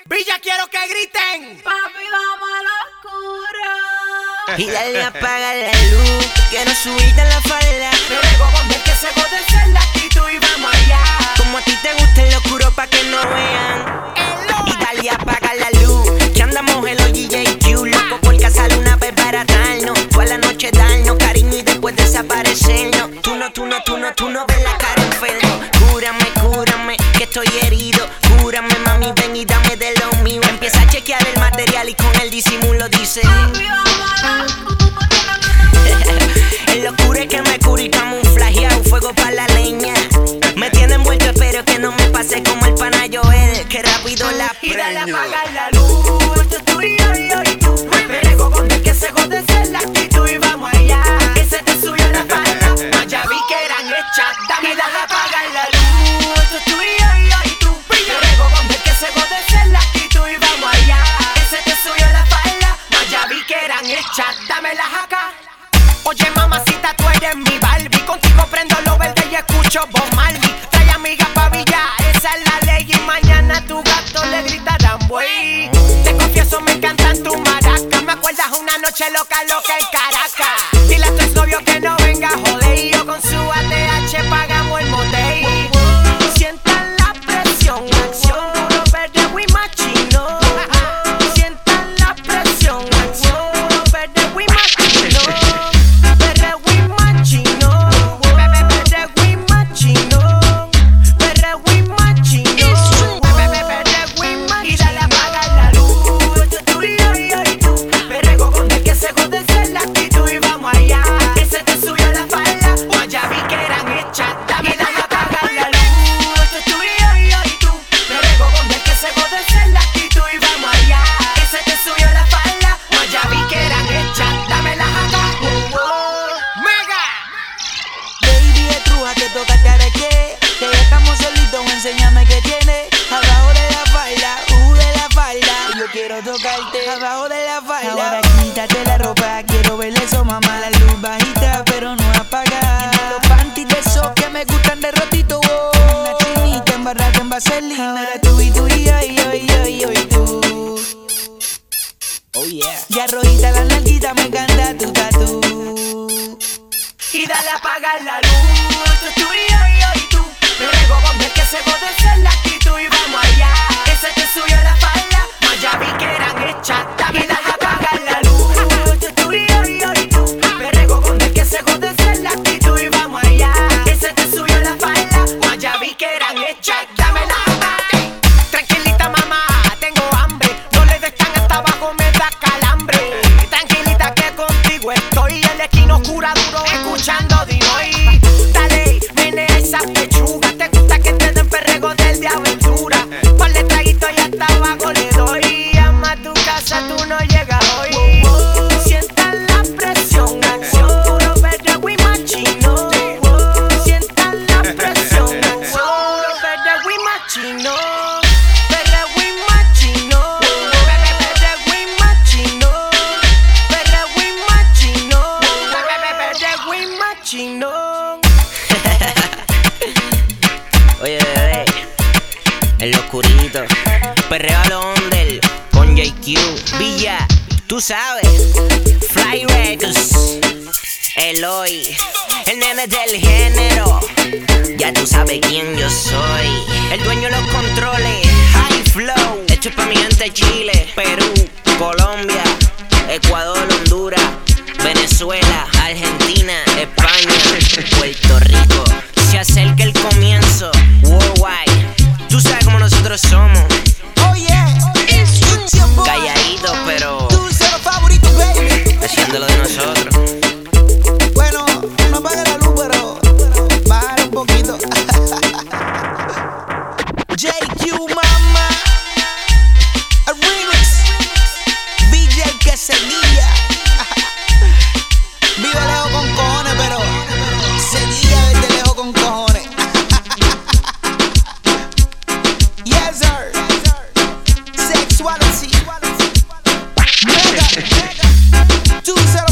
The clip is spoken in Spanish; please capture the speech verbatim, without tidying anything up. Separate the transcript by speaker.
Speaker 1: Villa, quiero que griten.
Speaker 2: Papi, vamos a la oscura.
Speaker 3: Y dale apaga la luz, quiero subirte en la falda.
Speaker 1: Me vengo con ver que se jode ser la actitud y vamos allá.
Speaker 3: Como a ti te gusta el oscuro pa' que no vean. Y dale apaga la luz, que andamos en los D J Q. Loco por cazar una vez para darnos, toda la noche darnos cariño y después desaparecernos. Tú no, tú no, tú no, tú no ves la cara enfermo. Cúrame, cúrame, que estoy herido. Cúrame, mami, ven y dame de lo mío. Empieza a chequear el material y con el disimulo dice:
Speaker 2: Papi, vamos a la oscura.
Speaker 3: el oscuro es que me cura y camuflajeado, fuego pa' la leña. Me tiene envuelto, espero que no me pase como el pana Joel, que rápido la
Speaker 1: Y dale
Speaker 3: prendo.
Speaker 1: apagar la luz. Esto es tú y yo y yo y tú. Me vengo con ver que se jode ser la actitud y vamos allá. Ese te subió en la falda. Más ya vi que eran hechas. Dame, dale apagar la luz. Esto es tú y yo y yo y tú. Me vengo con ver que se jode ser la actitud y vamos allá. Ese te subió en la falda. Más ya vi que eran hechas. Dámelas acá. Oye, mamacita, tú eres mi Barbie. Contigo prendo lo verde y escucho Bob Marley. Trae amigas pa' Villa, esa es la ley. Y mañana a tu gato le gritarán buey. Te confieso, me encantan tus maracas. Me acuerdas una noche loca, loca en Caracas. Dile a tu exnovio que no venga a joder. Y yo con su A T H pagamos el motel. Sientan la presión, acción, puro verde y machino. Sientan la presión, acción, puro verde y machino.
Speaker 3: Enséñame qué tiene abajo de la falda, uh, de la falda. Yo quiero tocarte abajo de la falda. Ahora quítate la ropa, quiero ver eso, mamá. La luz bajita, pero no apagada. Los panties de esos que me gustan de rotito, oh. Una chinita embarrada en vaselina. Ahora tú y tú y yo y yo y yo y yo y tú. Oh yeah. Ya rojita la nalguita, me encanta tu tatu.
Speaker 1: Y dale a apagar la luz. Esto es tú y yo y yo y tú. Me vengo con ver que se jode ser la actitud y vamos allá. Ese te subió en la falda, más ya vi que eran hechas. Y dale a apagar la luz. Esto es tú y yo y yo y tú. Me vengo con ver que se jode ser la actitud y vamos allá. Ese te subió en la falda, más ya vi que eran hechas. Dame la mate. Tranquilita mamá, tengo hambre. No le des tan hasta abajo, me da calambre. Tranquilita que contigo estoy. En la esquina oscura duro escuchando Dinoy. Dale, viene esa pechuga. Te gusta que te den perrego del de aventura. Par de traguitos y hasta abajo le doy. Llama a tu casa, tú no llegas hoy. Sientan la presión, acción, puro verde y machino. Sientan la presión, acción, puro verde y machino. Verde y machino. Verde y machino. Verde y machino. Verde y machino.
Speaker 3: Oye, bebé, el oscurito, perreo a lo under con J Q, Villa, tú sabes, Fly Records, Eloy, el nene del género, ya tú sabes quién yo soy, el dueño de los controles, High Flow, hecho pa' mi gente Chile, Perú, Colombia, Ecuador, Honduras, Venezuela, Argentina, España, Puerto Rico. Se acerca el comienzo, worldwide. Tú sabes cómo nosotros somos.
Speaker 4: Oh yeah, it's your boy.
Speaker 3: Calladitos, pero
Speaker 4: Tu cero favorito, baby.
Speaker 3: haciéndolo de nosotros.
Speaker 4: Bueno, no apague la luz, pero bájale un poquito. J Q, mama. A remix. Villa el que seguía. Vive lejos con cojones, pero seguía desde lejos con cojones. Yes, sir. Sexuality. Mega. Two zero